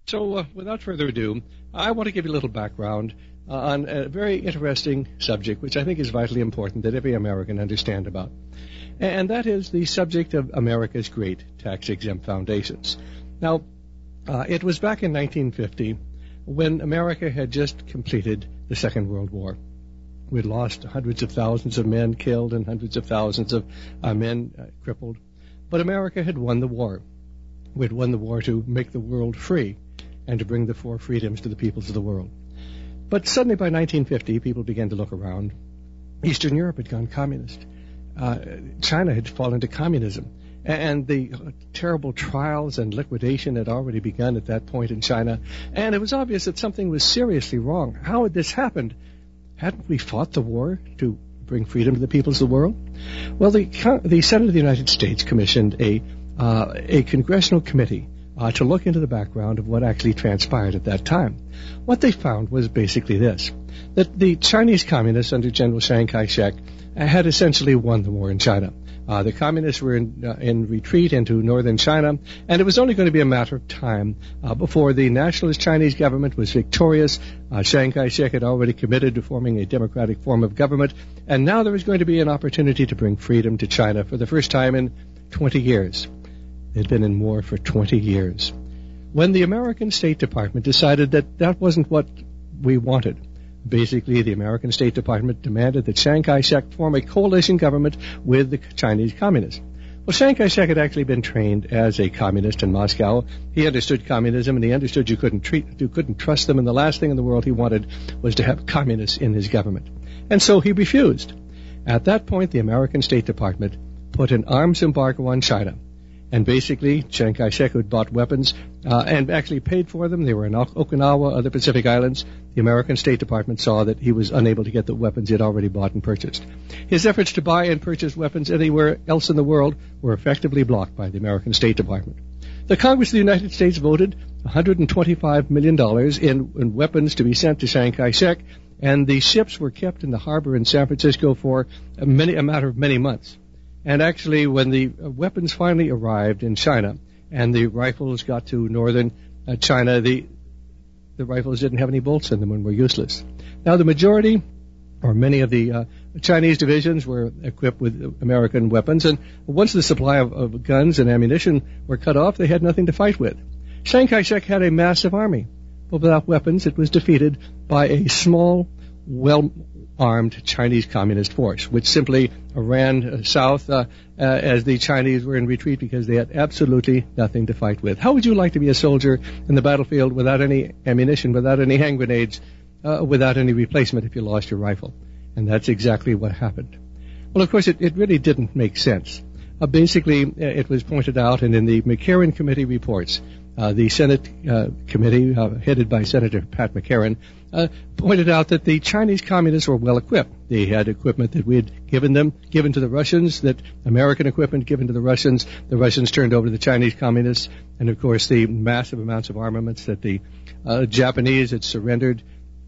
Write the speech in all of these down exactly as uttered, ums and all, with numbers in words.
So, uh, without further ado, I want to give you a little background uh, on a very interesting subject, which I think is vitally important that every American understand about. And that is the subject of America's great tax-exempt foundations. Now, uh, it was back in nineteen fifty when America had just completed the Second World War. We'd lost hundreds of thousands of men killed and hundreds of thousands of uh, men uh, crippled. But America had won the war. We'd won the war to make the world free and to bring the four freedoms to the peoples of the world. But suddenly by nineteen fifty, people began to look around. Eastern Europe had gone communist. Uh, China had fallen to communism. And the uh, terrible trials and liquidation had already begun at that point in China. And it was obvious that something was seriously wrong. How had this happened? Hadn't we fought the war to bring freedom to the peoples of the world? Well, the, the Senate of the United States commissioned a, uh, a congressional committee Uh, to look into the background of what actually transpired at that time. What they found was basically this, that the Chinese communists under General Chiang Kai-shek uh, had essentially won the war in China. Uh, the communists were in, uh, in retreat into northern China, and it was only going to be a matter of time uh, before the nationalist Chinese government was victorious. Uh, Chiang Kai-shek had already committed to forming a democratic form of government, and now there was going to be an opportunity to bring freedom to China for the first time in twenty years. They'd been in war for twenty years. When the American State Department decided that that wasn't what we wanted, basically the American State Department demanded that Chiang Kai-shek form a coalition government with the Chinese communists. Well, Chiang Kai-shek had actually been trained as a communist in Moscow. He understood communism, and he understood you couldn't treat, you couldn't trust them, and the last thing in the world he wanted was to have communists in his government. And so he refused. At that point, the American State Department put an arms embargo on China. And basically, Chiang Kai-shek had bought weapons uh, and actually paid for them. They were in Okinawa, other Pacific islands. The American State Department saw that he was unable to get the weapons he had already bought and purchased. His efforts to buy and purchase weapons anywhere else in the world were effectively blocked by the American State Department. The Congress of the United States voted one hundred twenty-five million dollars in, in weapons to be sent to Chiang Kai-shek, and the ships were kept in the harbor in San Francisco for a, many, a matter of many months. And actually, when the weapons finally arrived in China and the rifles got to northern uh, China, the the rifles didn't have any bolts in them and were useless. Now, the majority, or many of the uh, Chinese divisions were equipped with American weapons, and once the supply of, of guns and ammunition were cut off, they had nothing to fight with. Chiang Kai-shek had a massive army, but without weapons, it was defeated by a small, well armed Chinese communist force, which simply ran uh, south uh, uh, as the Chinese were in retreat because they had absolutely nothing to fight with. How would you like to be a soldier in the battlefield without any ammunition, without any hand grenades, uh, without any replacement if you lost your rifle? And that's exactly what happened. Well, of course, it, it really didn't make sense. Uh, basically, uh, it was pointed out, and in the McCarran Committee reports, Uh, the Senate uh, committee, uh, headed by Senator Pat McCarran, uh, pointed out that the Chinese communists were well equipped. They had equipment that we had given them, given to the Russians, that American equipment given to the Russians. The Russians turned over to the Chinese communists, and of course the massive amounts of armaments that the uh, Japanese had surrendered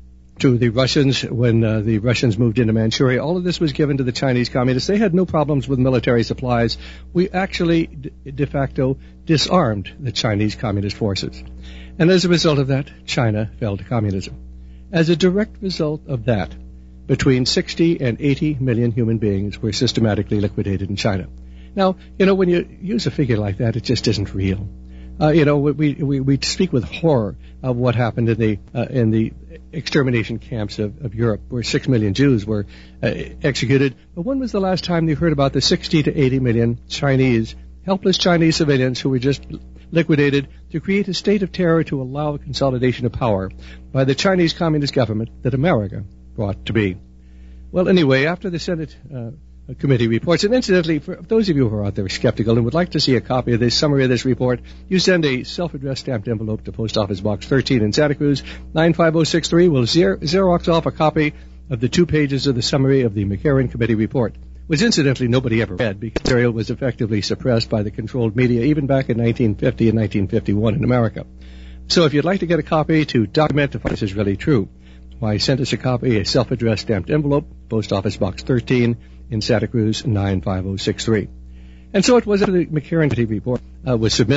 to the Russians when uh, the Russians moved into Manchuria. All of this was given to the Chinese communists. They had no problems with military supplies. We actually de, de facto disarmed the Chinese communist forces. And as a result of that, China fell to communism. As a direct result of that, between sixty and eighty million human beings were systematically liquidated in China. Now, you know, when you use a figure like that, it just isn't real. Uh, you know, we, we we speak with horror of what happened in the uh, in the extermination camps of, of Europe, where six million Jews were uh, executed. But when was the last time you heard about the sixty to eighty million Chinese, helpless Chinese civilians who were just liquidated to create a state of terror to allow a consolidation of power by the Chinese Communist government that America brought to be? Well, anyway, after the Senate uh, committee reports. And incidentally, for those of you who are out there skeptical and would like to see a copy of this summary of this report, you send a self-addressed stamped envelope to Post Office Box thirteen in Santa Cruz, nine five zero six three. We'll Xerox off a copy of the two pages of the summary of the McCarran Committee report, which incidentally nobody ever read because the material was effectively suppressed by the controlled media even back in nineteen fifty and nineteen fifty-one in America. So if you'd like to get a copy to document if this is really true, why, send us a copy, a self-addressed stamped envelope, Post Office Box thirteen in Santa Cruz, nine five zero six three. And so it was that the McCarran Committee report uh, was submitted.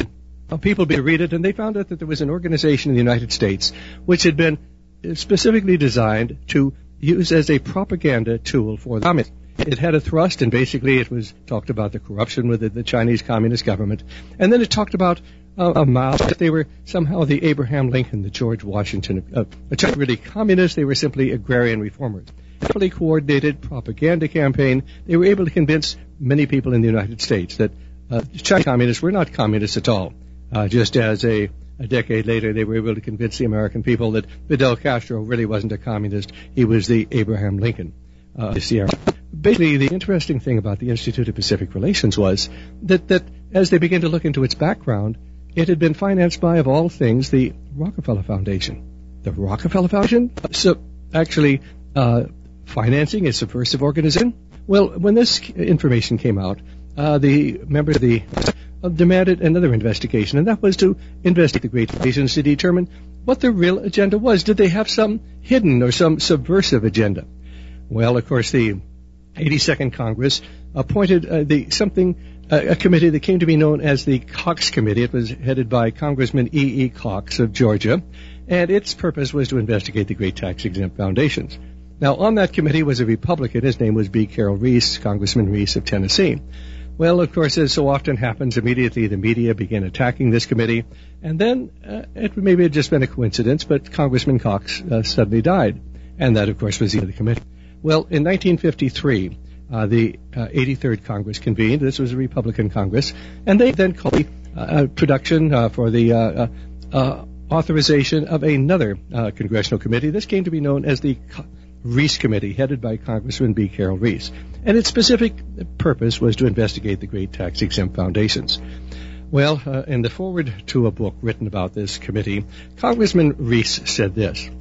uh, people began to read it, and they found out that there was an organization in the United States which had been specifically designed to use as a propaganda tool for the communists. It had a thrust, and basically it was talked about the corruption with the, the Chinese Communist government. And then it talked about uh, a Mao, that they were somehow the Abraham Lincoln, the George Washington. Uh, they weren't really communists, they were simply agrarian reformers. A fully coordinated propaganda campaign. They were able to convince many people in the United States that uh, Chinese communists were not communists at all. Uh, just as a, a decade later, they were able to convince the American people that Fidel Castro really wasn't a communist. He was the Abraham Lincoln uh, of Sierra. Basically, the interesting thing about the Institute of Pacific Relations was that, that as they began to look into its background, it had been financed by, of all things, the Rockefeller Foundation. The Rockefeller Foundation, so actually uh, financing a subversive organization. Well, when this information came out, uh, the members of the uh, demanded another investigation, and that was to investigate the great nations to determine what their real agenda was. Did they have some hidden or some subversive agenda? Well, of course, the eighty-second Congress appointed uh, the something uh, a committee that came to be known as the Cox Committee. It was headed by Congressman E E. Cox of Georgia, and its purpose was to investigate the great tax-exempt foundations. Now, on that committee was a Republican. His name was B. Carroll Reese, Congressman Reese of Tennessee. Well, of course, as so often happens, immediately the media began attacking this committee, and then uh, it maybe had just been a coincidence, but Congressman Cox uh, suddenly died, and that, of course, was the end of the committee. Well, in nineteen fifty-three, uh, the uh, eighty-third Congress convened. This was a Republican Congress, and they then called the uh, production uh, for the uh, uh, uh, authorization of another uh, congressional committee. This came to be known as the Co- Reese Committee, headed by Congressman B. Carroll Reese. And its specific purpose was to investigate the great tax-exempt foundations. Well, uh, in the foreword to a book written about this committee, Congressman Reese said this: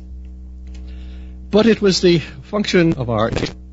"But it was the function of our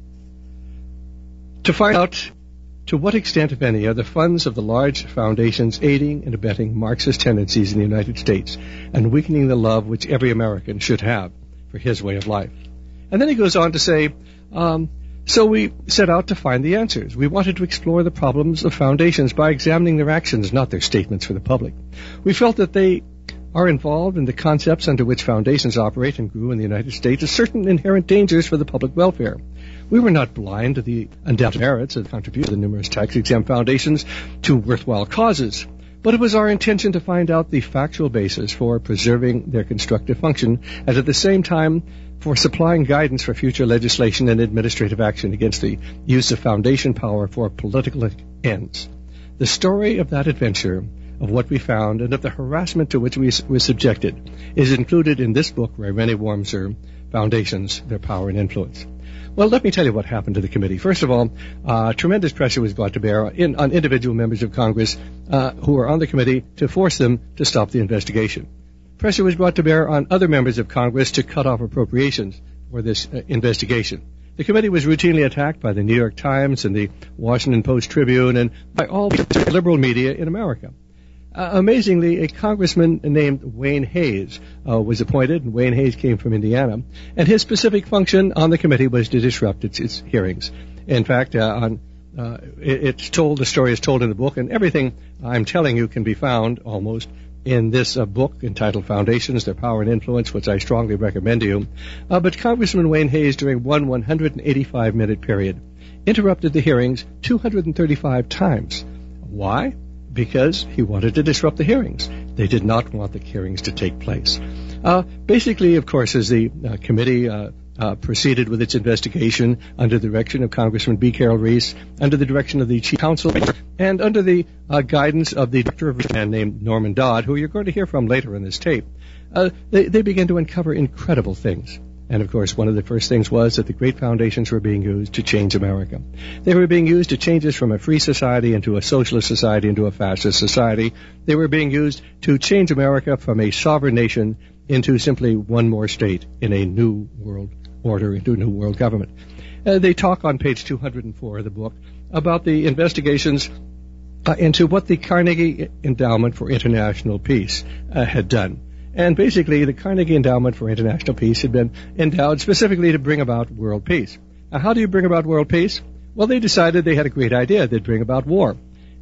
to find out to what extent, if any, are the funds of the large foundations aiding and abetting Marxist tendencies in the United States and weakening the love which every American should have for his way of life." And then he goes on to say, um, so we set out to find the answers. We wanted to explore the problems of foundations by examining their actions, not their statements for the public. We felt that they are involved in the concepts under which foundations operate and grew in the United States as certain inherent dangers for the public welfare. We were not blind to the undoubted merits of the contribution of the numerous tax-exempt foundations to worthwhile causes, but it was our intention to find out the factual basis for preserving their constructive function and at the same time for supplying guidance for future legislation and administrative action against the use of foundation power for political ends. The story of that adventure, of what we found, and of the harassment to which we were subjected is included in this book, Irene Wormser, Foundations, Their Power and Influence. Well, let me tell you what happened to the committee. First of all, uh, tremendous pressure was brought to bear in, on individual members of Congress uh, who were on the committee to force them to stop the investigation. Pressure was brought to bear on other members of Congress to cut off appropriations for this uh, investigation. The committee was routinely attacked by the New York Times and the Washington Post-Tribune and by all the liberal media in America. Uh, amazingly, a congressman named Wayne Hayes uh, was appointed, and Wayne Hayes came from Indiana, and his specific function on the committee was to disrupt its, its hearings. In fact, uh, on, uh, it, it's told, the story is told in the book, and everything I'm telling you can be found almost in this uh, book entitled Foundations, Their Power and Influence, which I strongly recommend to you. Uh, but Congressman Wayne Hayes, during one one hundred eighty-five minute period, interrupted the hearings two hundred thirty-five times. Why? Because he wanted to disrupt the hearings. They did not want the hearings to take place. Uh, basically, of course, as the uh, committee uh, uh, proceeded with its investigation under the direction of Congressman B. Carroll Reese, under the direction of the Chief Counsel, and under the uh, guidance of the director of a man named Norman Dodd, who you're going to hear from later in this tape, uh, they, they began to uncover incredible things. And, of course, one of the first things was that the great foundations were being used to change America. They were being used to change us from a free society into a socialist society into a fascist society. They were being used to change America from a sovereign nation into simply one more state in a new world order, into a new world government. Uh, they talk on page two hundred four of the book about the investigations uh, into what the Carnegie Endowment for International Peace uh, had done. And basically, the Carnegie Endowment for International Peace had been endowed specifically to bring about world peace. Now, how do you bring about world peace? Well, they decided they had a great idea. They'd bring about war.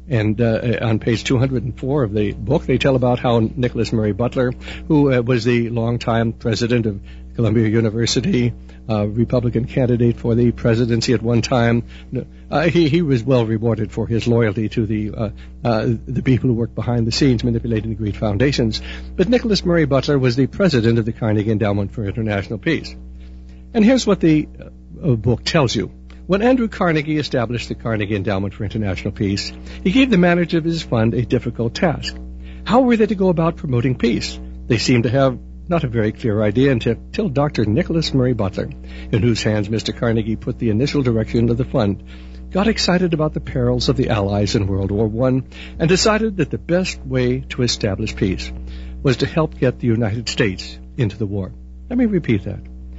And uh, on page two hundred four of the book, they tell about how Nicholas Murray Butler, who uh, was the longtime president of Columbia University, uh, Republican candidate for the presidency at one time, uh, he, he was well rewarded for his loyalty to the uh, uh, the people who worked behind the scenes manipulating the great foundations. But Nicholas Murray Butler was the president of the Carnegie Endowment for International Peace. And here's what the uh, book tells you. When Andrew Carnegie established the Carnegie Endowment for International Peace, he gave the manager of his fund a difficult task. How were they to go about promoting peace? They seemed to have not a very clear idea until Doctor Nicholas Murray Butler, in whose hands Mister Carnegie put the initial direction of the fund, got excited about the perils of the Allies in World War One and decided that the best way to establish peace was to help get the United States into the war. Let me repeat that.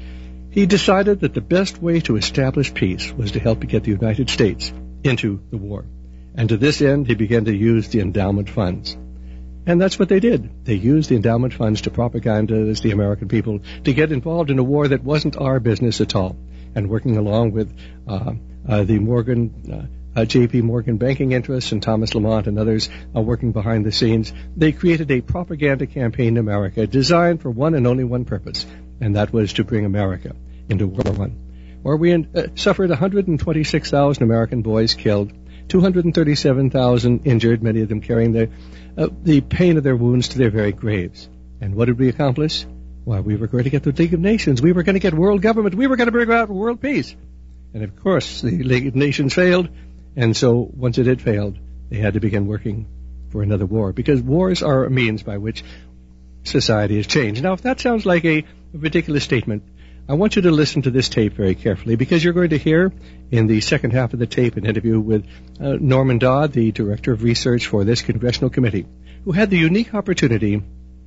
He decided that the best way to establish peace was to help get the United States into the war. And to this end, he began to use the endowment funds. And that's what they did. They used the endowment funds to propagandize the American people to get involved in a war that wasn't our business at all. And working along with uh, uh, the Morgan, uh, uh, J P Morgan banking interests and Thomas Lamont and others uh, working behind the scenes, they created a propaganda campaign in America designed for one and only one purpose, and that was to bring America into World War One, where we uh, suffered one hundred twenty-six thousand American boys killed, two hundred thirty-seven thousand injured, many of them carrying the, uh, the pain of their wounds to their very graves. And what did we accomplish? Well, we were going to get the League of Nations. We were going to get world government. We were going to bring about world peace. And of course, the League of Nations failed. And so once it had failed, they had to begin working for another war, because wars are a means by which society has changed. Now, if that sounds like a ridiculous statement, I want you to listen to this tape very carefully, because you're going to hear in the second half of the tape an interview with uh, Norman Dodd, the director of research for this congressional committee, who had the unique opportunity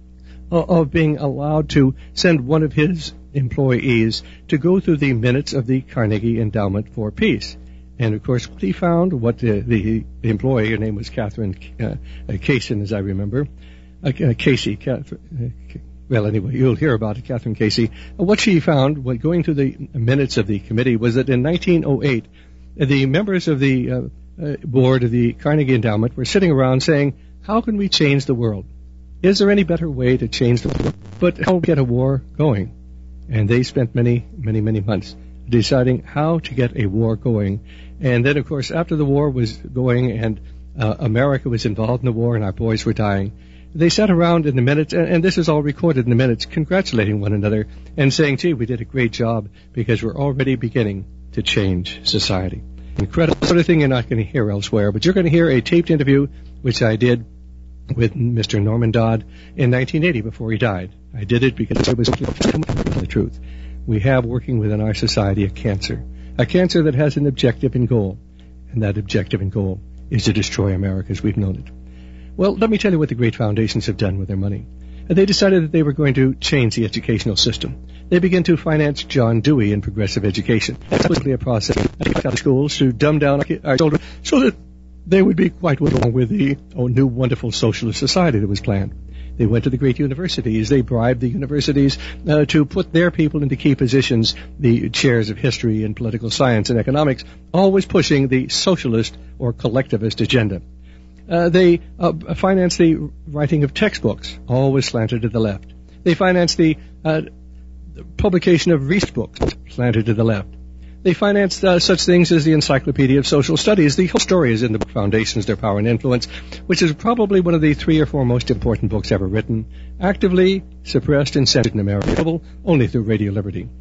uh, of being allowed to send one of his employees to go through the minutes of the Carnegie Endowment for Peace. And, of course, what he found, what the, the, the employee, her name was Catherine uh, Casey, as I remember, uh, Casey, Catherine, uh, Well, anyway, you'll hear about it, Catherine Casey. What she found when going through the minutes of the committee was that in nineteen oh eight, the members of the uh, uh, board of the Carnegie Endowment were sitting around saying, how can we change the world? Is there any better way to change the world but how to get a war going? And they spent many, many, many months deciding how to get a war going. And then, of course, after the war was going and uh, America was involved in the war and our boys were dying, they sat around in the minutes, and this is all recorded in the minutes, congratulating one another and saying, gee, we did a great job because we're already beginning to change society. Incredible sort of thing you're not going to hear elsewhere, but you're going to hear a taped interview, which I did with Mister Norman Dodd in nineteen eighty before he died. I did it because it was the truth. We have working within our society a cancer, a cancer that has an objective and goal, and that objective and goal is to destroy America as we've known it. Well, let me tell you what the great foundations have done with their money. They decided that they were going to change the educational system. They began to finance John Dewey in progressive education. That was a process of schools to dumb down our children so that they would be quite along with the oh, new wonderful socialist society that was planned. They went to the great universities. They bribed the universities uh, to put their people into key positions, the chairs of history and political science and economics, always pushing the socialist or collectivist agenda. Uh, they uh, financed the writing of textbooks, always slanted to the left. They financed the, uh, the publication of research books, slanted to the left. They financed uh, such things as the Encyclopedia of Social Studies. The whole story is in the book Foundations, Their Power and Influence, which is probably one of the three or four most important books ever written, actively suppressed and censored in America, available only through Radio Liberty.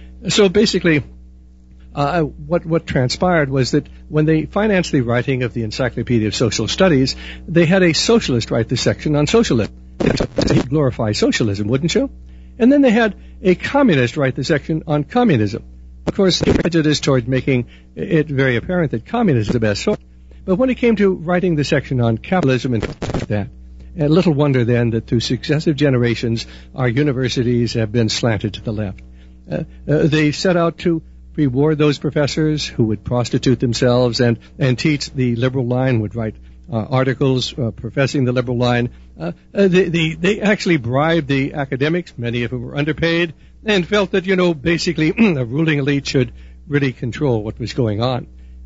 So basically, Uh, what, what transpired was that when they financed the writing of the Encyclopedia of Social Studies, they had a socialist write the section on socialism. He'd glorify socialism, wouldn't you? And then they had a communist write the section on communism. Of course, they prejudiced toward making it very apparent that communism is the best sort. But when it came to writing the section on capitalism and that, and little wonder then that through successive generations, our universities have been slanted to the left. Uh, uh, they set out to reward those professors who would prostitute themselves and, and teach the liberal line, would write uh, articles uh, professing the liberal line. Uh, uh, they, they, they actually bribed the academics, many of whom were underpaid, and felt that, you know, basically the ruling elite should really control what was going on.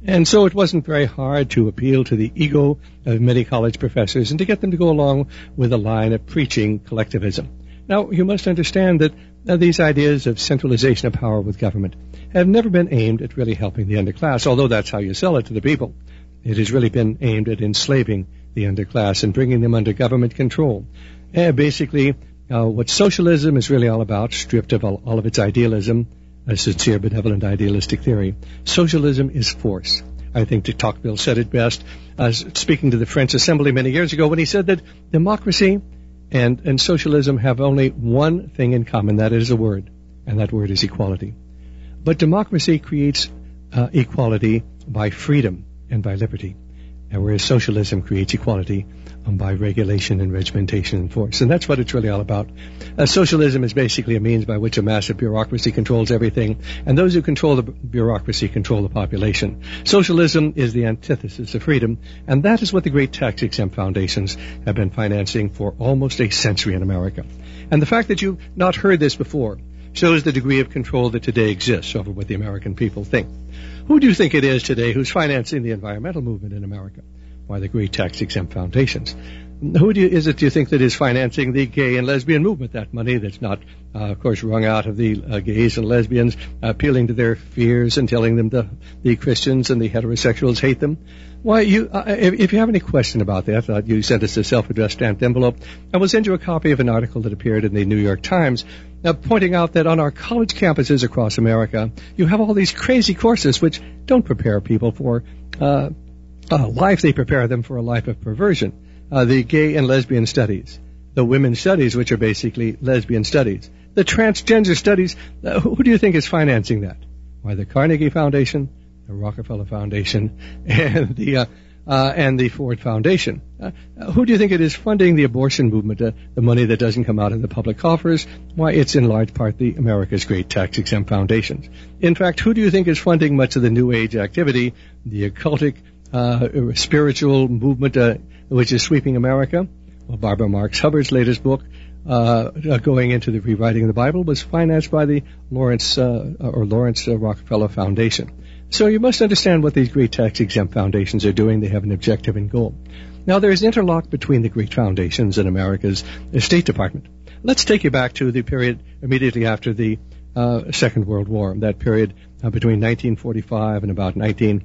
And so it wasn't very hard to appeal to the ego of many college professors and to get them to go along with a line of preaching collectivism. Now, you must understand that uh, these ideas of centralization of power with government have never been aimed at really helping the underclass, although that's how you sell it to the people. It has really been aimed at enslaving the underclass and bringing them under government control. Uh, basically, uh, what socialism is really all about, stripped of all, all of its idealism, a sincere, benevolent, idealistic theory. Socialism is force. I think de Tocqueville said it best, uh, speaking to the French Assembly many years ago when he said that democracy and, and socialism have only one thing in common, that is a word, and that word is equality. But democracy creates uh, equality by freedom and by liberty, and whereas socialism creates equality um, by regulation and regimentation and force. And that's what it's really all about. Uh, socialism is basically a means by which a massive bureaucracy controls everything, and those who control the bureaucracy control the population. Socialism is the antithesis of freedom, and that is what the great tax-exempt foundations have been financing for almost a century in America. And the fact that you've not heard this before shows the degree of control that today exists over what the American people think. Who do you think it is today who's financing the environmental movement in America? Why, the great tax-exempt foundations. Who do you, is it, do you think, that is financing the gay and lesbian movement? That money that's not, uh, of course, wrung out of the uh, gays and lesbians, uh, appealing to their fears and telling them the, the Christians and the heterosexuals hate them. Why, you, uh, if, if you have any question about that, uh, you send us a self-addressed stamped envelope, and we'll send you a copy of an article that appeared in the New York Times, uh, pointing out that on our college campuses across America, you have all these crazy courses which don't prepare people for uh, a life. They prepare them for a life of perversion. Uh, the gay and lesbian studies, the women's studies, which are basically lesbian studies, the transgender studies. Uh, who do you think is financing that? Why, the Carnegie Foundation, the Rockefeller Foundation, and the uh, uh, and the Ford Foundation. Uh, who do you think it is funding the abortion movement, uh, the money that doesn't come out of the public coffers? Why, it's in large part the America's great tax-exempt foundations. In fact, who do you think is funding much of the New Age activity, the occultic, uh, spiritual movement, uh, which is sweeping America? Well, Barbara Marx Hubbard's latest book, uh, going into the rewriting of the Bible, was financed by the Lawrence uh, or Lawrence uh, Rockefeller Foundation. So you must understand what these great tax-exempt foundations are doing. They have an objective and goal. Now, there is an interlock between the great foundations and America's State Department. Let's take you back to the period immediately after the uh, Second World War, that period uh, between nineteen forty-five and about nineteen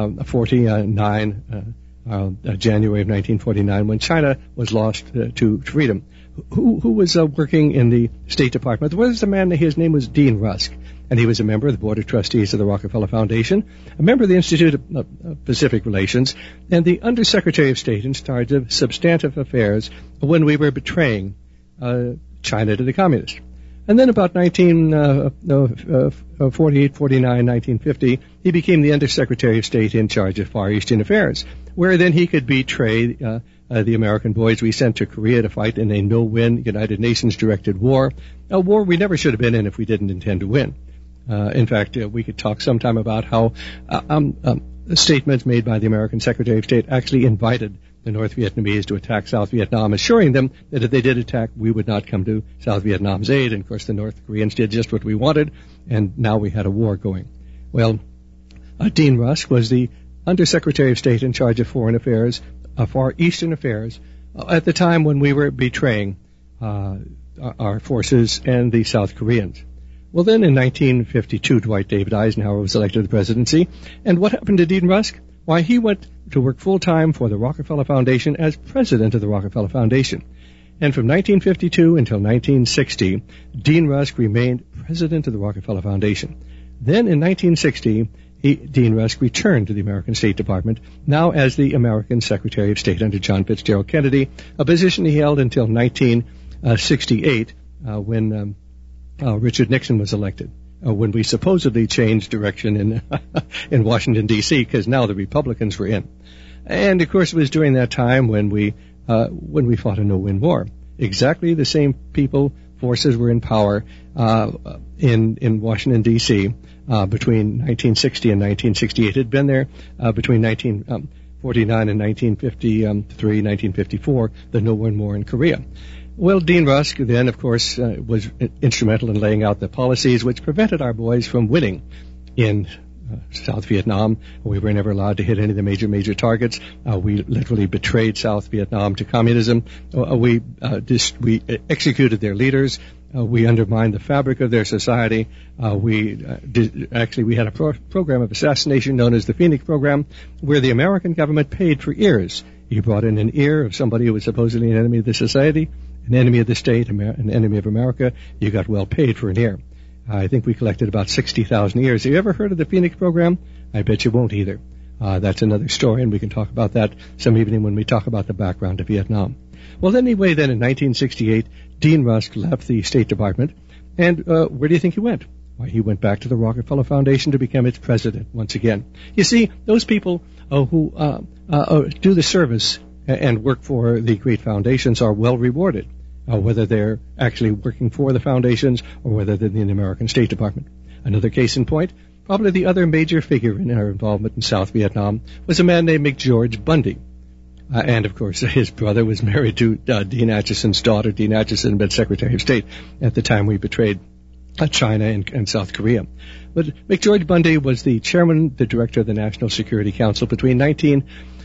forty-nine, uh, uh, uh, January of nineteen forty-nine, when China was lost uh, to freedom. Who, who was uh, working in the State Department? There was a man, his name was Dean Rusk, and he was a member of the Board of Trustees of the Rockefeller Foundation, a member of the Institute of uh, Pacific Relations, and the Undersecretary of State in charge of substantive affairs when we were betraying uh, China to the communists. And then about nineteen forty-eight, forty-nine, nineteen fifty, he became the Undersecretary of State in charge of Far Eastern Affairs, where then he could betray uh, uh, the American boys we sent to Korea to fight in a no-win United Nations-directed war, a war we never should have been in if we didn't intend to win. Uh, in fact, uh, we could talk sometime about how uh, um, um, statements made by the American Secretary of State actually invited the North Vietnamese to attack South Vietnam, assuring them that if they did attack, we would not come to South Vietnam's aid. And, of course, the North Koreans did just what we wanted, and now we had a war going. Well, uh, Dean Rusk was the Undersecretary of State in charge of Foreign Affairs, uh, Far Eastern Affairs, uh, at the time when we were betraying uh, our forces and the South Koreans. Well, then in nineteen fifty-two, Dwight David Eisenhower was elected to the presidency. And what happened to Dean Rusk? Why, he went to work full-time for the Rockefeller Foundation as president of the Rockefeller Foundation. And from nineteen fifty-two until nineteen sixty, Dean Rusk remained president of the Rockefeller Foundation. Then in nineteen sixty, he, Dean Rusk returned to the American State Department, now as the American Secretary of State under John Fitzgerald Kennedy, a position he held until nineteen sixty-eight, uh, when um, uh, Richard Nixon was elected. Uh, when we supposedly changed direction in in Washington, D C, because now the Republicans were in. And, of course, it was during that time when we uh, when we fought a no-win war. Exactly the same people, forces were in power uh, in, in Washington, D C uh, between nineteen sixty and nineteen sixty-eight. It had been there uh, between nineteen forty-nine and nineteen fifty-three, nineteen fifty-four, the no-win war in Korea. Well, Dean Rusk then, of course, uh, was instrumental in laying out the policies which prevented our boys from winning in uh, South Vietnam. We were never allowed to hit any of the major, major targets. Uh, we literally betrayed South Vietnam to communism. Uh, we uh, dis- we executed their leaders. Uh, we undermined the fabric of their society. Uh, we uh, did, actually we had a pro- program of assassination known as the Phoenix Program, where the American government paid for ears. You brought in an ear of somebody who was supposedly an enemy of the society, an enemy of the state, an enemy of America. You got well paid for an ear. I think we collected about sixty thousand ears. Have you ever heard of the Phoenix Program? I bet you won't either. Uh, that's another story, and we can talk about that some evening when we talk about the background of Vietnam. Well, anyway, then in nineteen sixty-eight, Dean Rusk left the State Department, and uh, where do you think he went? Why, he went back to the Rockefeller Foundation to become its president once again. You see, those people uh, who uh, uh, do the service and work for the great foundations are well rewarded, uh, whether they're actually working for the foundations or whether they're in the American State Department. Another case in point, probably the other major figure in our involvement in South Vietnam was a man named McGeorge Bundy. Uh, and, of course, his brother was married to uh, Dean Acheson's daughter. Dean Acheson had been Secretary of State at the time we betrayed uh, China and, and South Korea. But McGeorge Bundy was the chairman, the director of the National Security Council between nineteen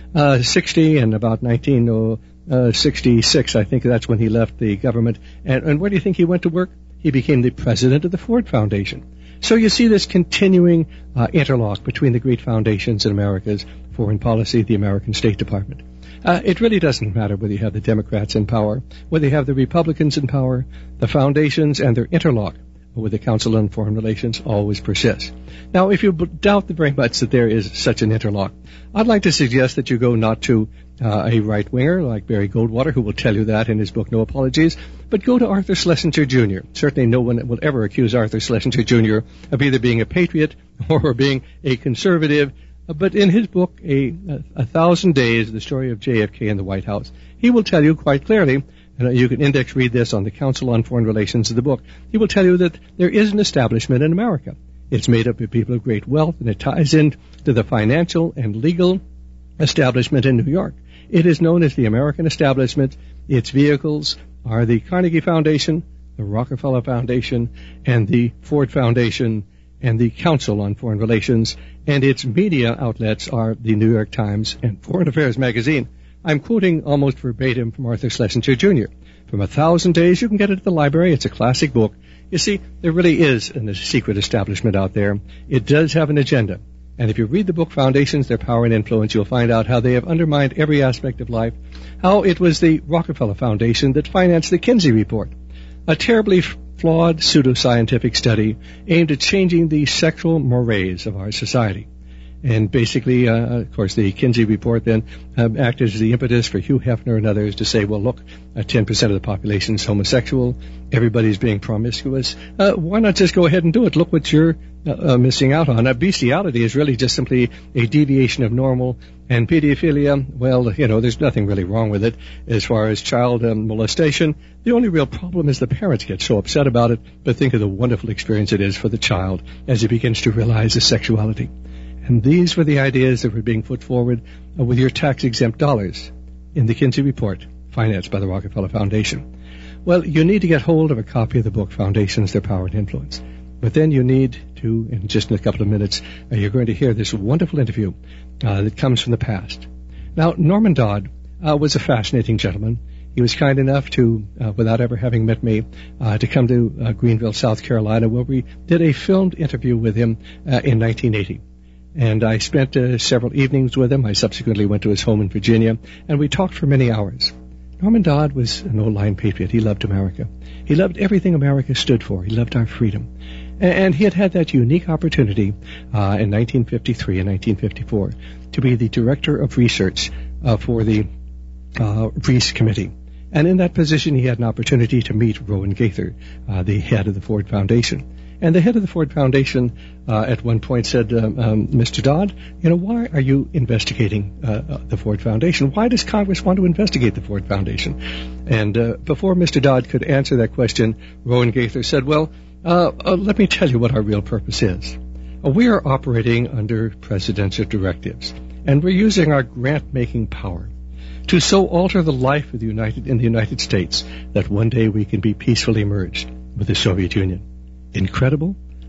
sixty and about nineteen sixty-six. I think that's when he left the government. And, and where do you think he went to work? He became the president of the Ford Foundation. So you see this continuing uh, interlock between the great foundations in America's foreign policy, the American State Department. Uh, it really doesn't matter whether you have the Democrats in power, whether you have the Republicans in power, the foundations and their interlock with the Council on Foreign Relations always persists. Now, if you doubt very much that there is such an interlock, I'd like to suggest that you go not to uh, a right-winger like Barry Goldwater, who will tell you that in his book No Apologies, but go to Arthur Schlesinger Junior Certainly no one will ever accuse Arthur Schlesinger Junior of either being a patriot or being a conservative. But in his book, A, a Thousand Days, the story of J F K in the White House, he will tell you quite clearly, and you can index read this on the Council on Foreign Relations of the book, he will tell you that there is an establishment in America. It's made up of people of great wealth, and it ties in to the financial and legal establishment in New York. It is known as the American establishment. Its vehicles are the Carnegie Foundation, the Rockefeller Foundation, and the Ford Foundation, and the Council on Foreign Relations, and its media outlets are the New York Times and Foreign Affairs magazine. I'm quoting almost verbatim from Arthur Schlesinger Junior From A Thousand Days, you can get it at the library. It's a classic book. You see, there really is a secret establishment out there. It does have an agenda. And if you read the book Foundations, Their Power and Influence, you'll find out how they have undermined every aspect of life, how it was the Rockefeller Foundation that financed the Kinsey Report, a terribly flawed pseudoscientific study aimed at changing the sexual mores of our society. And basically, uh, of course, the Kinsey Report then uh, acted as the impetus for Hugh Hefner and others to say, well, look, uh, ten percent of the population is homosexual, everybody's being promiscuous. Uh, why not just go ahead and do it? Look what you're uh, uh, missing out on. Uh, bestiality is really just simply a deviation of normal. And pedophilia, well, you know, there's nothing really wrong with it. As far as child um, molestation, the only real problem is the parents get so upset about it, but think of the wonderful experience it is for the child as he begins to realize his sexuality. And these were the ideas that were being put forward uh, with your tax-exempt dollars in the Kinsey Report, financed by the Rockefeller Foundation. Well, you need to get hold of a copy of the book, Foundations, Their Power and Influence. But then you need to, in just in a couple of minutes, uh, you're going to hear this wonderful interview uh, that comes from the past. Now, Norman Dodd uh, was a fascinating gentleman. He was kind enough to, uh, without ever having met me, uh, to come to uh, Greenville, South Carolina, where we did a filmed interview with him uh, in nineteen eighty. And I spent uh, several evenings with him. I subsequently went to his home in Virginia, and we talked for many hours. Norman Dodd was an old-line patriot. He loved America. He loved everything America stood for. He loved our freedom. And he had had that unique opportunity uh, in nineteen fifty-three and nineteen fifty-four to be the director of research uh, for the uh, Reese Committee. And in that position, he had an opportunity to meet Rowan Gaither, uh, the head of the Ford Foundation. And the head of the Ford Foundation uh, at one point said, um, um, Mister Dodd, you know, why are you investigating uh, the Ford Foundation? Why does Congress want to investigate the Ford Foundation? And uh, before Mister Dodd could answer that question, Rowan Gaither said, well, uh, uh, let me tell you what our real purpose is. Uh, we are operating under presidential directives, and we're using our grant-making power to so alter the life of the United in the United States that one day we can be peacefully merged with the Soviet Union. Incredible?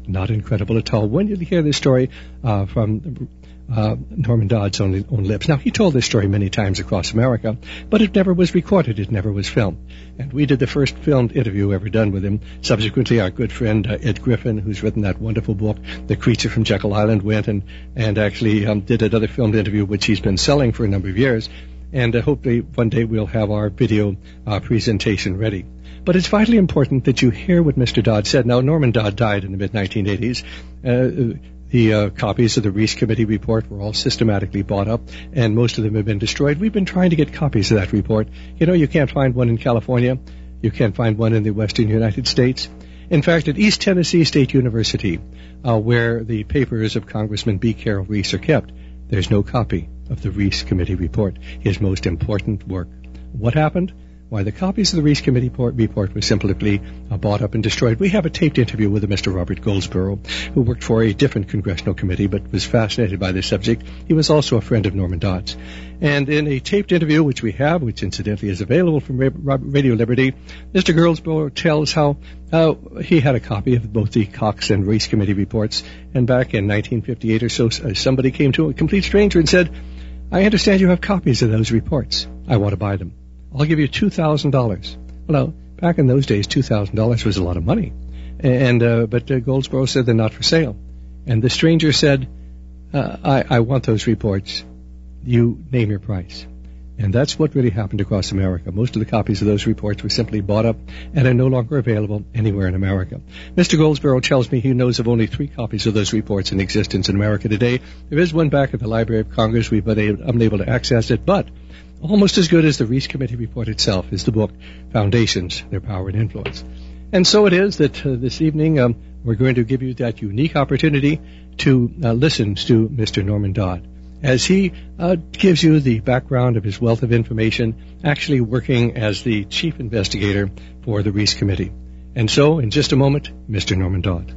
not incredible at all. When did you hear this story uh, from uh, Norman Dodd's own, own lips? Now, he told this story many times across America, but it never was recorded. It never was filmed. And we did the first filmed interview ever done with him. Subsequently, our good friend uh, Ed Griffin, who's written that wonderful book, The Creature from Jekyll Island, went and, and actually um, did another filmed interview, which he's been selling for a number of years. And uh, hopefully one day we'll have our video uh, presentation ready. But it's vitally important that you hear what Mister Dodd said. Now, Norman Dodd died in the mid nineteen eighties. Uh, the uh, copies of the Reese Committee report were all systematically bought up, and most of them have been destroyed. We've been trying to get copies of that report. You know, you can't find one in California. You can't find one in the western United States. In fact, at East Tennessee State University, uh, where the papers of Congressman B. Carroll Reese are kept, there's no copy of the Reese Committee report, his most important work. What happened? Why, the copies of the Reese Committee report were simply uh, bought up and destroyed. We have a taped interview with a Mister Robert Goldsboro, who worked for a different congressional committee but was fascinated by this subject. He was also a friend of Norman Dodd's. And in a taped interview, which we have, which incidentally is available from Radio Liberty, Mister Goldsboro tells how uh, he had a copy of both the Cox and Reese Committee reports, and back in nineteen fifty-eight or so, somebody came to a complete stranger and said, "I understand you have copies of those reports. I want to buy them. I'll give you two thousand dollars. Well, back in those days, two thousand dollars was a lot of money. And uh, But uh, Goldsboro said they're not for sale. And the stranger said, uh, I, I want those reports. You name your price. And that's what really happened across America. Most of the copies of those reports were simply bought up and are no longer available anywhere in America. Mister Goldsboro tells me he knows of only three copies of those reports in existence in America today. There is one back at the Library of Congress. We've been unable to access it, but almost as good as the Reese Committee report itself is the book, Foundations, Their Power and Influence. And so it is that uh, this evening um, we're going to give you that unique opportunity to uh, listen to Mister Norman Dodd as he uh, gives you the background of his wealth of information, actually working as the chief investigator for the Reese Committee. And so, in just a moment, Mister Norman Dodd.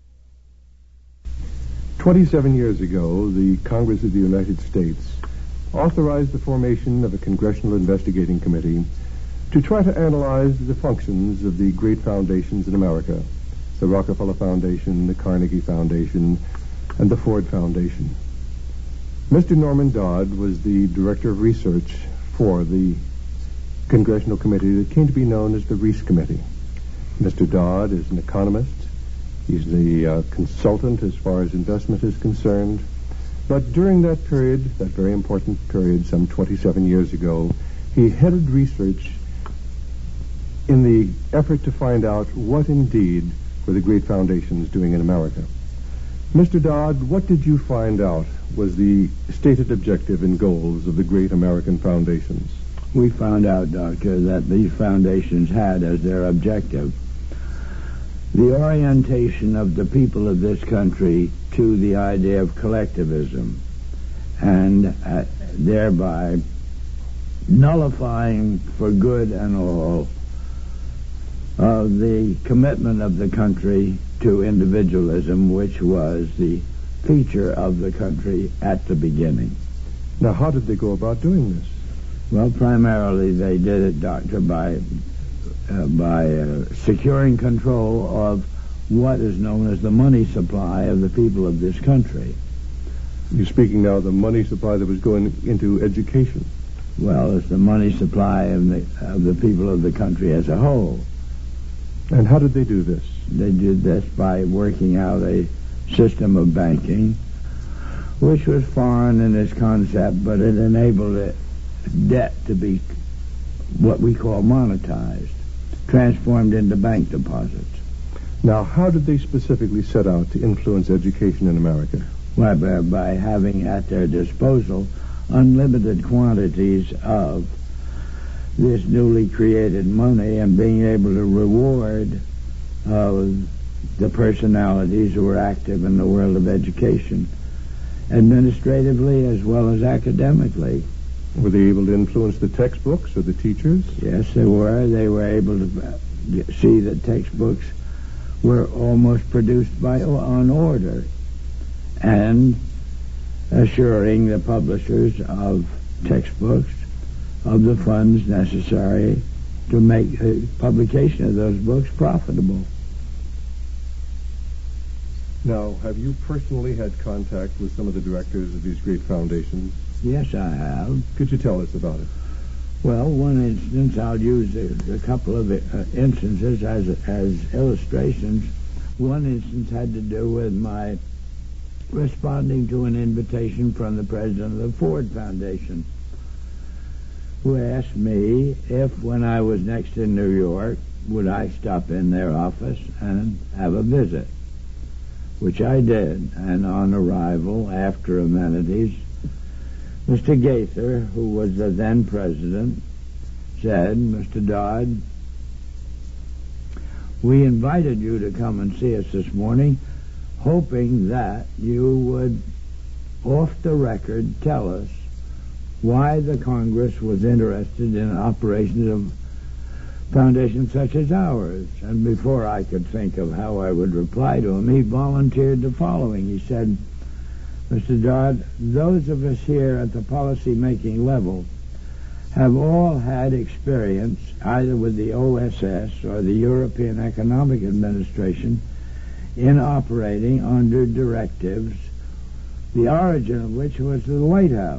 Twenty-seven years ago, the Congress of the United States authorized the formation of a Congressional Investigating Committee to try to analyze the functions of the great foundations in America, the Rockefeller Foundation, the Carnegie Foundation, and the Ford Foundation. Mister Norman Dodd was the Director of Research for the Congressional Committee that came to be known as the Reese Committee. Mister Dodd is an economist. He's the uh, consultant as far as investment is concerned. But during that period, that very important period, some twenty-seven years ago, he headed research in the effort to find out what indeed were the great foundations doing in America. Mister Dodd, what did you find out was the stated objective and goals of the great American foundations? We found out, Doctor, that these foundations had as their objective the orientation of the people of this country to the idea of collectivism, and uh, thereby nullifying for good and all uh, the commitment of the country to individualism, which was the feature of the country at the beginning. Now, how did they go about doing this? Well, primarily they did it, Doctor, by uh, by uh, securing control of what is known as the money supply of the people of this country. You're speaking now of the money supply that was going into education. Well, it's the money supply of the, of the people of the country as a whole. And how did they do this? They did this by working out a system of banking, which was foreign in its concept, but it enabled it, debt to be what we call monetized, transformed into bank deposits. Now, how did they specifically set out to influence education in America? Well, by, by having at their disposal unlimited quantities of this newly created money and being able to reward uh, the personalities who were active in the world of education, administratively as well as academically. Were they able to influence the textbooks or the teachers? Yes, they were. They were able to see that textbooks were almost produced by on order, and assuring the publishers of textbooks of the funds necessary to make the publication of those books profitable. Now, have you personally had contact with some of the directors of these great foundations? Yes, I have. Could you tell us about it? Well, one instance, I'll use a, a couple of uh, instances as as illustrations. One instance had to do with my responding to an invitation from the president of the Ford Foundation, who asked me if, when I was next in New York, would I stop in their office and have a visit, which I did. And on arrival, after amenities, Mister Gaither, who was the then president, said, "Mister Dodd, we invited you to come and see us this morning, hoping that you would, off the record, tell us why the Congress was interested in operations of foundations such as ours." And before I could think of how I would reply to him, he volunteered the following. He said, "Mister Dodd, those of us here at the policy-making level have all had experience either with the O S S or the European Economic Administration in operating under directives, the origin of which was the White House.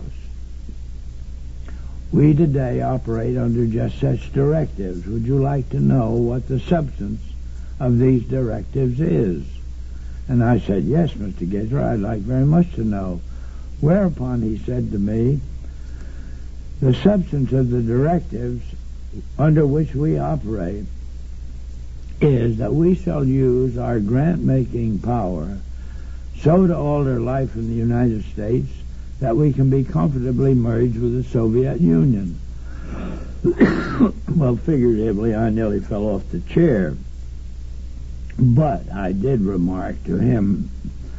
We today operate under just such directives. Would you like to know what the substance of these directives is?" And I said, "Yes, Mister Gaither, I'd like very much to know." Whereupon he said to me, "The substance of the directives under which we operate is that we shall use our grant-making power so to alter life in the United States that we can be comfortably merged with the Soviet Union." Well, figuratively, I nearly fell off the chair. But I did remark to him,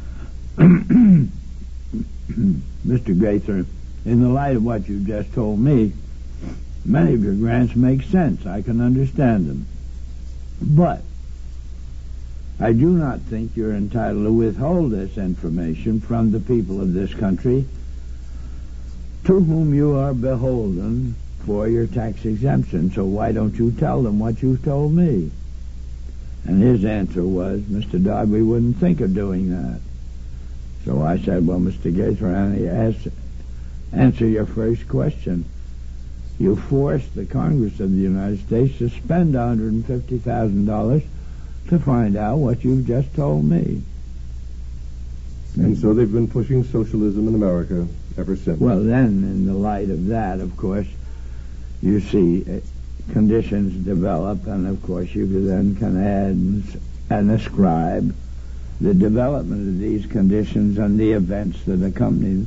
"Mister Gaither, in the light of what you just told me, many of your grants make sense. I can understand them. But I do not think you're entitled to withhold this information from the people of this country to whom you are beholden for your tax exemption. So why don't you tell them what you've told me?" And his answer was, "Mister Dodd, we wouldn't think of doing that." So I said, "Well, Mister Gaither, answer your first question. You forced the Congress of the United States to spend one hundred fifty thousand dollars to find out what you've just told me." And so they've been pushing socialism in America ever since. Well, then, in the light of that, of course, you see uh, conditions develop, and of course you then can add and ascribe the development of these conditions and the events that accompany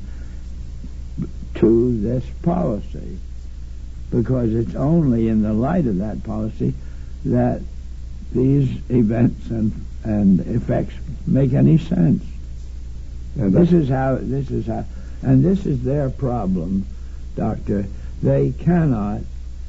to this policy. Because it's only in the light of that policy that these events and, and effects make any sense. And this is how, this is how, and this is their problem, Doctor. They cannot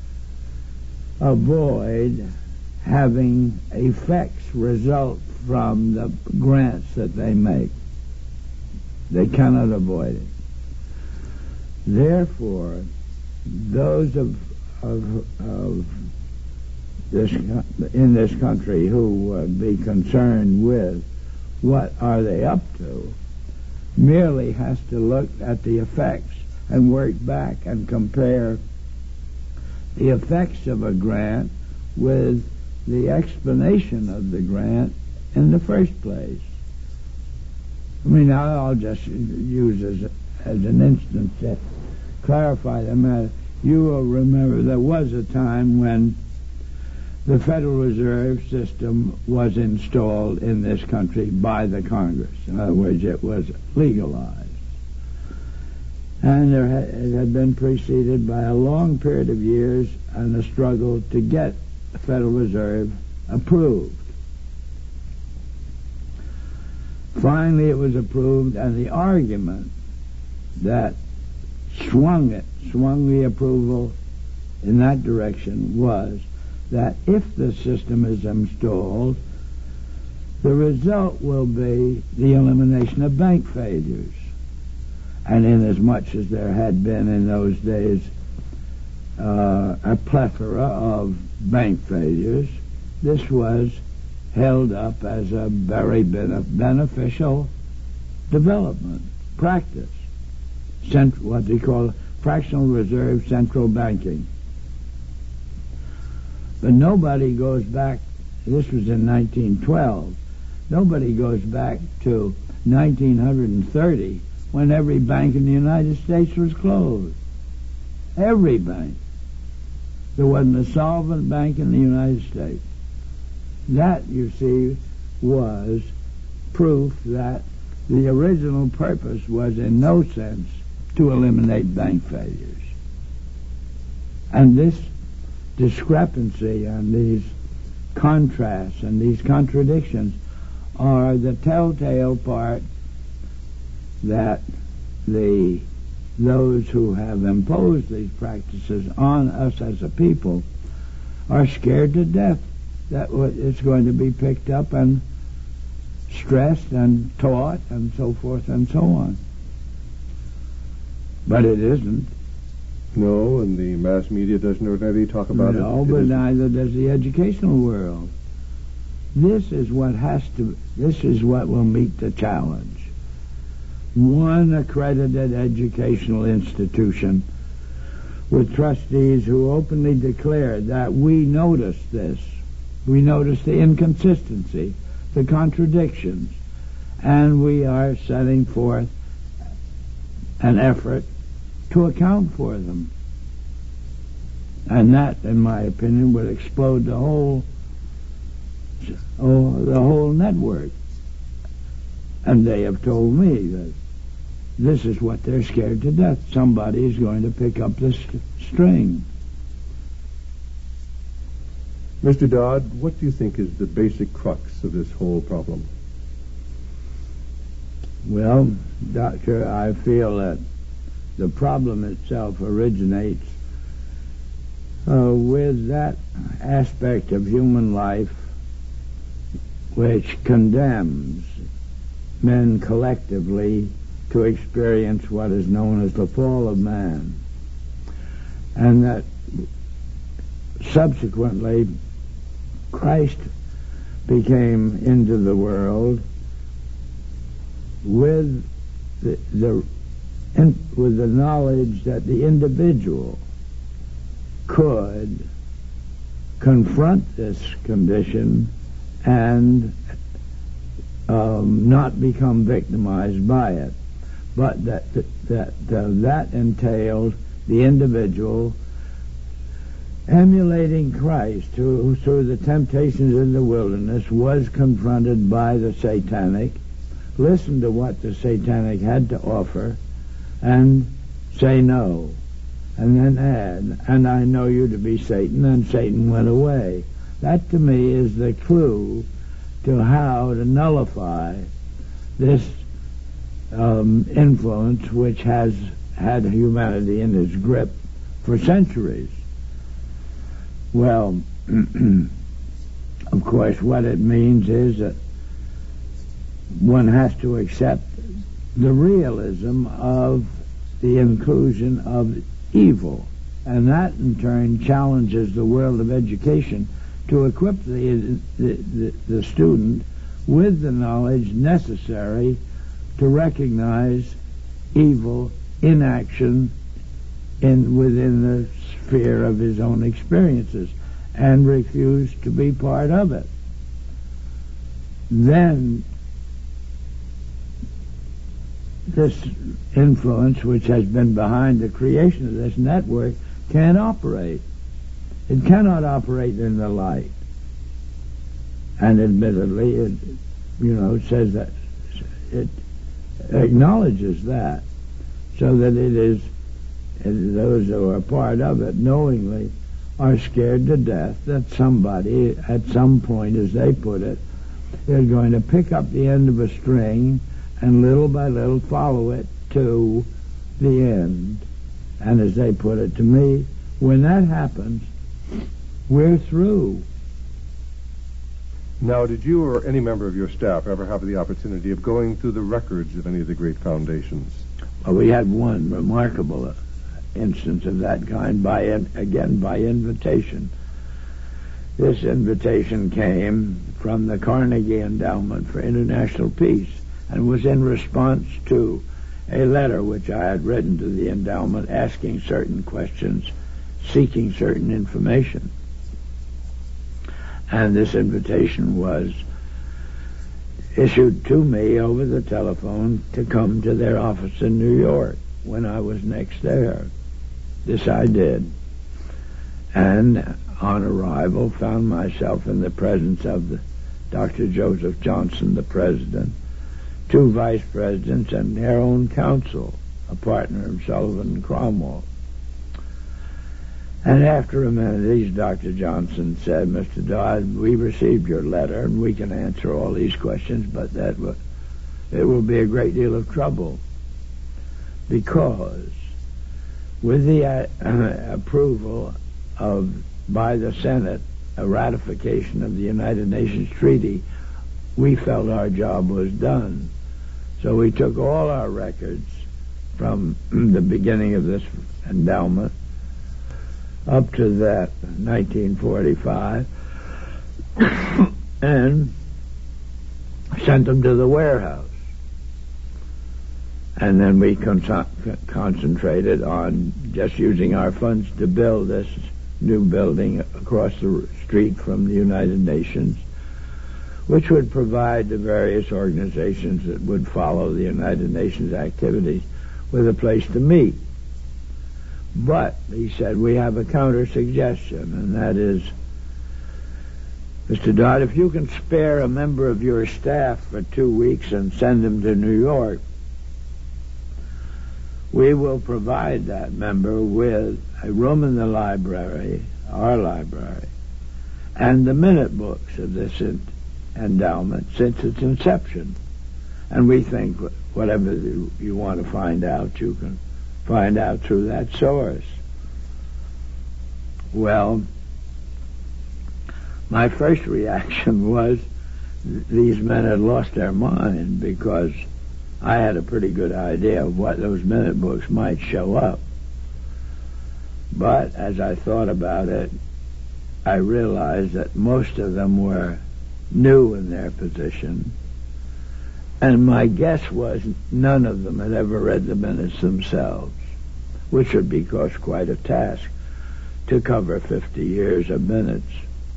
avoid having effects result from the grants that they make. They cannot avoid it. Therefore, those of, of, of this in this country who would be concerned with what are they up to merely has to look at the effects and work back and compare the effects of a grant with the explanation of the grant in the first place. I mean, I'll just use as, as an instance to clarify the matter. You will remember there was a time when the Federal Reserve System was installed in this country by the Congress. In other words, it was legalized. And there ha- it had been preceded by a long period of years and a struggle to get the Federal Reserve approved. Finally, it was approved, and the argument that swung it, swung the approval in that direction was that if the system is installed, the result will be the elimination of bank failures. And inasmuch as there had been in those days uh, a plethora of bank failures, this was held up as a very beneficial development practice. Cent- what they call fractional reserve central banking. But nobody goes back, this was in nineteen twelve, nobody goes back to nineteen thirty when every bank in the United States was closed. Every bank. There wasn't a solvent bank in the United States. That, you see, was proof that the original purpose was in no sense to eliminate bank failures. And this discrepancy and these contrasts and these contradictions are the telltale part that the those who have imposed these practices on us as a people are scared to death that it's going to be picked up and stressed and taught and so forth and so on. But it isn't. No, and the mass media doesn't ordinarily talk about no, it. No, but it neither does the educational world. This is what has to, this is what will meet the challenge. One accredited educational institution with trustees who openly declare that we notice this. We notice the inconsistency, the contradictions, and we are setting forth an effort to account for them. And that, in my opinion, would explode the whole oh, the whole network. And they have told me that this is what they're scared to death. Somebody is going to pick up this string. Mister Dodd, what do you think is the basic crux of this whole problem? Well, Doctor, I feel that the problem itself originates uh, with that aspect of human life which condemns men collectively to experience what is known as the fall of man, and that subsequently Christ became into the world with the, the in, with the knowledge that the individual could confront this condition and um, not become victimized by it, but that that that, uh, that entailed the individual emulating Christ, who through the temptations in the wilderness was confronted by the satanic, listened to what the satanic had to offer, and say no, and then add, and I know you to be Satan, and Satan went away. That to me is the clue to how to nullify this um, influence which has had humanity in its grip for centuries. Well, of course, what it means is that one has to accept the realism of the inclusion of evil, and that in turn challenges the world of education to equip the, the, the, the student with the knowledge necessary to recognize evil in action in within the sphere of his own experiences and refuse to be part of it. Then this influence which has been behind the creation of this network can't operate. It cannot operate in the light. And admittedly, it, you know, says that it acknowledges that, so that it is, and those who are part of it knowingly are scared to death that somebody at some point, as they put it, is going to pick up the end of a string and little by little follow it to the end. And as they put it to me, when that happens, we're through. Now, did you or any member of your staff ever have the opportunity of going through the records of any of the great foundations? Well, we had one remarkable uh, instance of that kind, by in, again by invitation. This invitation came from the Carnegie Endowment for International Peace and was in response to a letter which I had written to the endowment asking certain questions, seeking certain information. And this invitation was issued to me over the telephone to come to their office in New York when I was next there. This I did, and on arrival found myself in the presence of the, Doctor Joseph Johnson, the president, two vice presidents, and their own counsel, a partner of Sullivan and Cromwell. And after a minute, Doctor Johnson said, "Mister Dodd, we received your letter, and we can answer all these questions, but that w- it will be a great deal of trouble, because with the uh, uh, approval of, by the Senate, a ratification of the United Nations Treaty, we felt our job was done. So we took all our records from the beginning of this endowment up to that nineteen forty-five and sent them to the warehouse. And then we con- concentrated on just using our funds to build this new building across the street from the United Nations, which would provide the various organizations that would follow the United Nations activities with a place to meet. But, he said, we have a counter-suggestion, and that is, Mister Dodd, if you can spare a member of your staff for two weeks and send him to New York, we will provide that member with a room in the library, our library, and the minute books of this endowment since its inception. And we think whatever you want to find out, you can find out through that source. Well, my first reaction was these men had lost their mind, because I had a pretty good idea of what those minute books might show up. But as I thought about it, I realized that most of them were new in their position, and my guess was none of them had ever read the minutes themselves, which would be course quite a task to cover fifty years of minutes.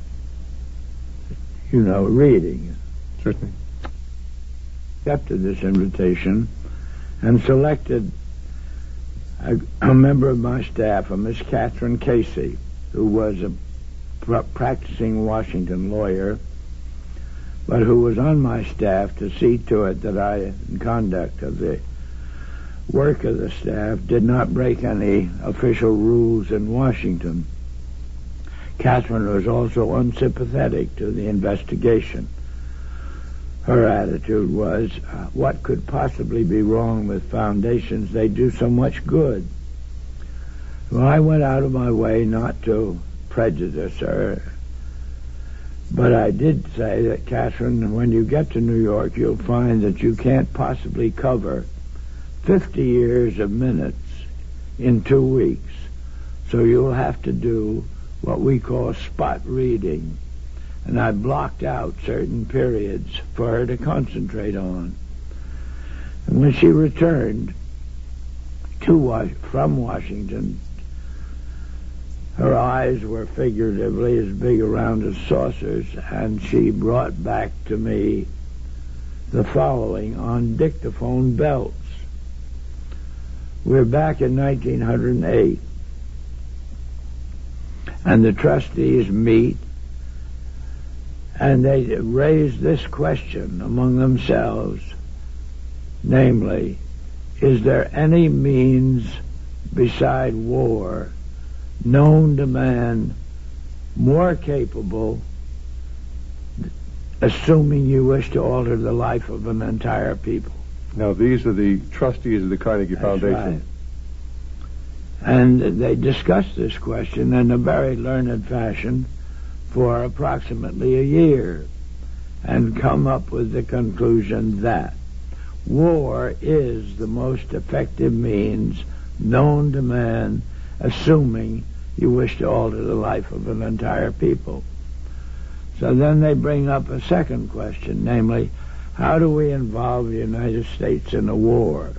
You know, reading. Certainly. Accepted this invitation and selected a, a member of my staff, a Miss Catherine Casey, who was a pr- practicing Washington lawyer, but who was on my staff to see to it that I, in conduct of the work of the staff, did not break any official rules in Washington. Catherine was also unsympathetic to the investigation. Her attitude was, uh, what could possibly be wrong with foundations? They do so much good. Well, I went out of my way not to prejudice her, but I did say that, Catherine, when you get to New York, you'll find that you can't possibly cover fifty years of minutes in two weeks. So you'll have to do what we call spot reading. And I blocked out certain periods for her to concentrate on. And when she returned to Was- from Washington, her eyes were figuratively as big around as saucers, and she brought back to me the following on dictaphone belts. We're back in nineteen oh eight, and the trustees meet, and they raise this question among themselves, namely, is there any means beside war known to man more capable, assuming you wish to alter the life of an entire people? Now, these are the trustees of the Carnegie That's Foundation. Right. And they discussed this question in a very learned fashion for approximately a year, and come up with the conclusion that war is the most effective means known to man, assuming you wish to alter the life of an entire people. So then they bring up a second question, namely, how do we involve the United States in a war?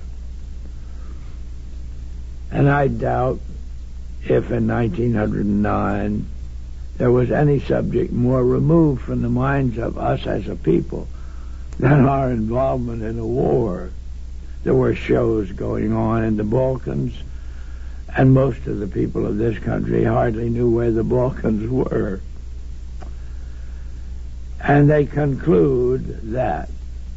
And I doubt if in nineteen oh nine there was any subject more removed from the minds of us as a people than our involvement in a war. There were shows going on in the Balkans, and most of the people of this country hardly knew where the Balkans were. And they conclude that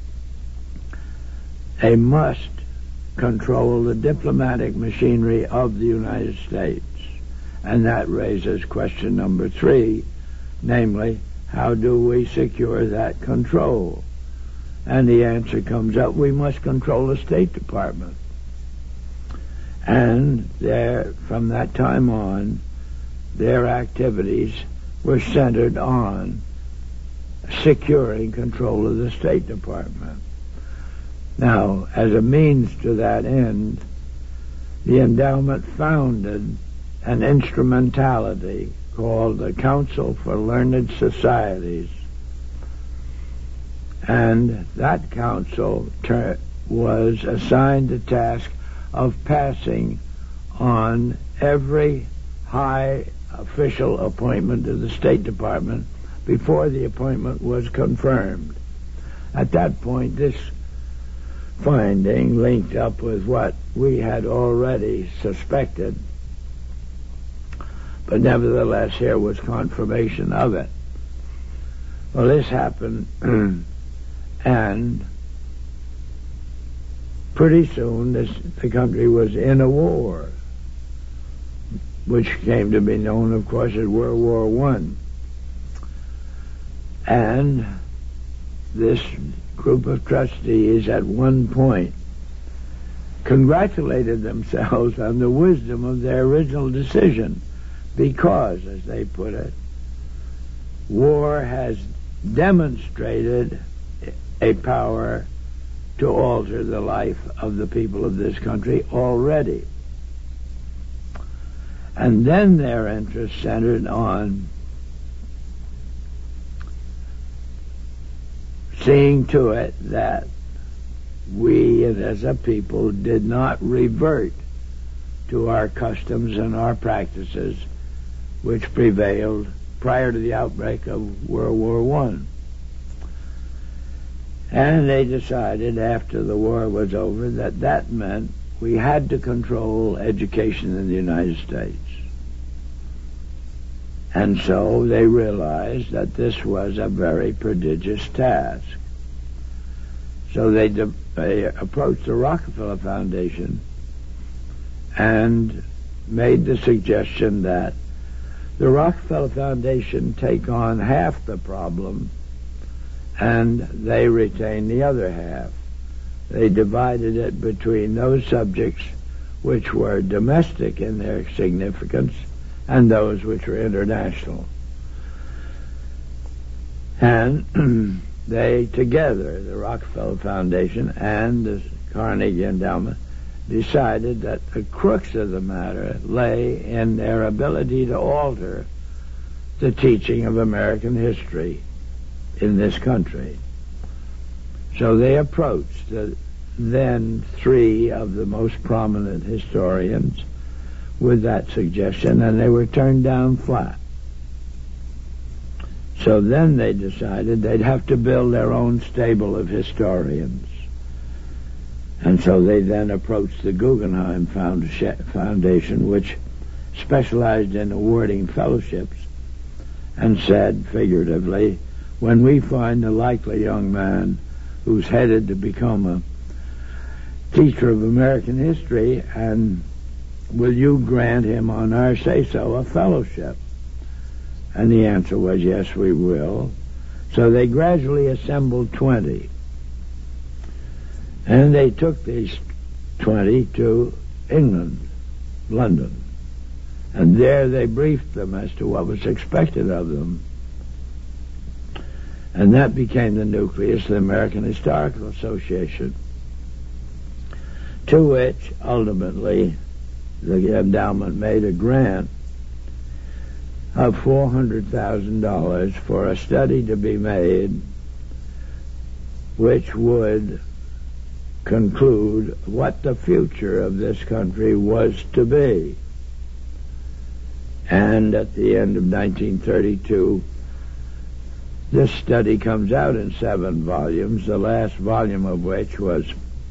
they must control the diplomatic machinery of the United States. And that raises question number three, namely, how do we secure that control? And the answer comes up, we must control the State Department. And there, from that time on, their activities were centered on securing control of the State Department. Now, as a means to that end, the endowment founded an instrumentality called the Council for Learned Societies. And that council ter- was assigned the task of passing on every high official appointment to the State Department before the appointment was confirmed. At that point, this finding linked up with what we had already suspected, but nevertheless here was confirmation of it. Well, this happened, and pretty soon this, the country was in a war, which came to be known, of course, as World War One. And this group of trustees at one point congratulated themselves on the wisdom of their original decision because, as they put it, war has demonstrated a power to alter the life of the people of this country already. And then their interest centered on seeing to it that we as a people did not revert to our customs and our practices which prevailed prior to the outbreak of World War One. And they decided after the war was over that that meant we had to control education in the United States. And so they realized that this was a very prodigious task. So they, de- they approached the Rockefeller Foundation and made the suggestion that the Rockefeller Foundation take on half the problem and they retain the other half. They divided it between those subjects which were domestic in their significance and those which were international. And they together, the Rockefeller Foundation and the Carnegie Endowment, decided that the crux of the matter lay in their ability to alter the teaching of American history in this country. So they approached the then three of the most prominent historians with that suggestion, and they were turned down flat. So then they decided they'd have to build their own stable of historians. And so they then approached the Guggenheim Foundation, which specialized in awarding fellowships, and said, figuratively, when we find a likely young man who's headed to become a teacher of American history, and will you grant him on our say-so a fellowship? And the answer was, yes, we will. So they gradually assembled twenty. And they took these twenty to England, London. And there they briefed them as to what was expected of them. And that became the nucleus of the American Historical Association, to which ultimately the endowment made a grant of four hundred thousand dollars for a study to be made which would conclude what the future of this country was to be. And at the end of nineteen thirty-two, this study comes out in seven volumes, the last volume of which was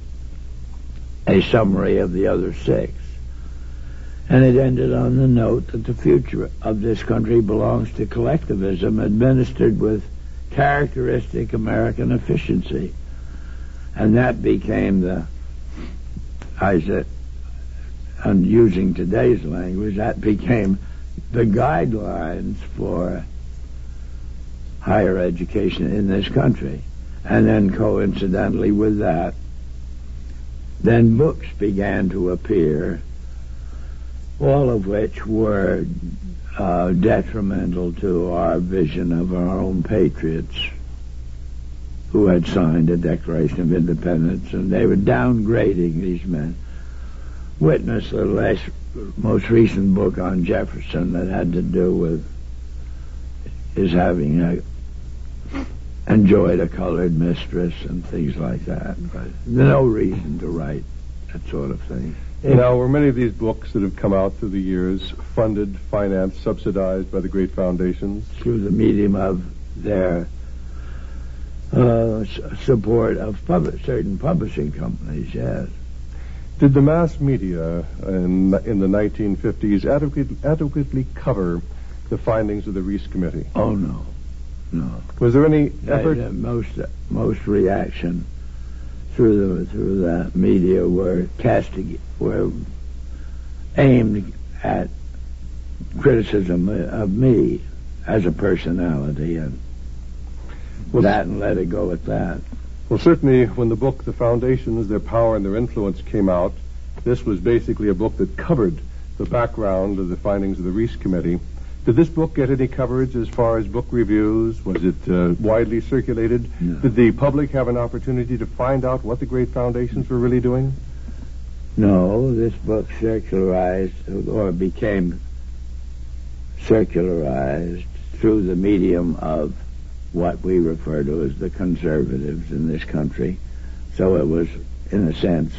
a summary of the other six. And it ended on the note that the future of this country belongs to collectivism administered with characteristic American efficiency. And that became the, I said, and using today's language, that became the guidelines for higher education in this country. And then coincidentally with that, then books began to appear, all of which were uh, detrimental to our vision of our own patriots who had signed a Declaration of Independence, and they were downgrading these men. Witness the last, most recent book on Jefferson that had to do with his having a, enjoyed a colored mistress and things like that. But no reason to write that sort of thing. Now, were many of these books that have come out through the years funded, financed, subsidized by the great foundations? Through the medium of their uh, support of pub- certain publishing companies, yes. Did the mass media in, in the nineteen fifties adequate, adequately cover the findings of the Reese Committee? Oh, no. No. Was there any effort? Uh, most, most reaction through the through the media were casting were aimed at criticism of me as a personality, and well, that and let it go at that. Well, certainly when the book The Foundations, Their Power and Their Influence came out, this was basically a book that covered the background of the findings of the Reese Committee. Did this book get any coverage as far as book reviews? Was it uh, widely circulated? No. Did the public have an opportunity to find out what the great foundations were really doing? No, this book circularized, or became circularized through the medium of what we refer to as the conservatives in this country. So it was, in a sense,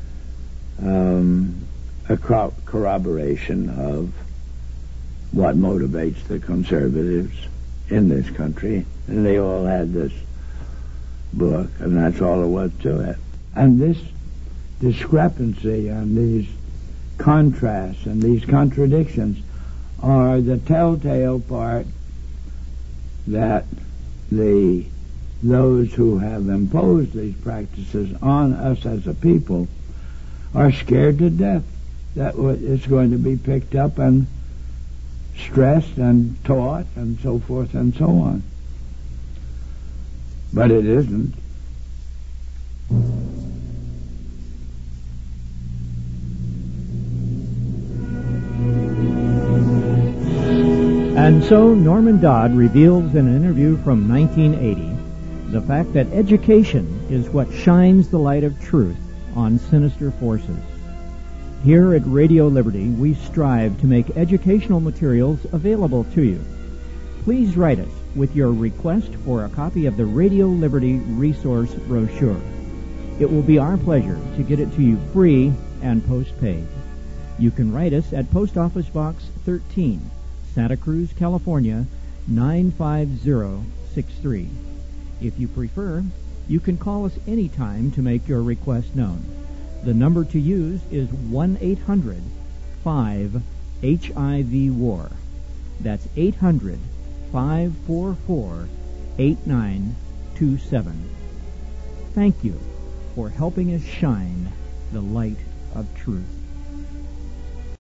um, a co- corroboration of what motivates the conservatives in this country. And they all had this book, and that's all there was to it. And this discrepancy and these contrasts and these contradictions are the telltale part that the those who have imposed these practices on us as a people are scared to death that it's going to be picked up and stressed and taught and so forth and so on. But it isn't. And so Norman Dodd reveals in an interview from nineteen eighty the fact that education is what shines the light of truth on sinister forces. Here at Radio Liberty, we strive to make educational materials available to you. Please write us with your request for a copy of the Radio Liberty Resource Brochure. It will be our pleasure to get it to you free and postpaid. You can write us at Post Office Box thirteen, Santa Cruz, California, nine five zero six three. If you prefer, you can call us anytime to make your request known. The number to use is one eight hundred five H I V war. That's eight hundred five four four eight nine two seven. Thank you for helping us shine the light of truth.